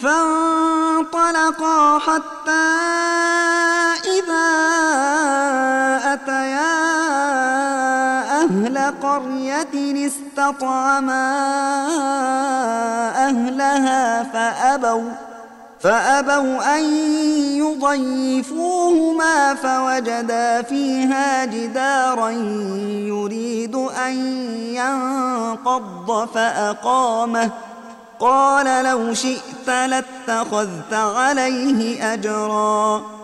فانطلقا حتى إذا أتيا أهل قرية استطعما أهلها فأبوا أن يضيفوهما فوجدا فيها جدارا يريد أن ينقض فأقامه قال لو شئت لاتخذت عليه أجرا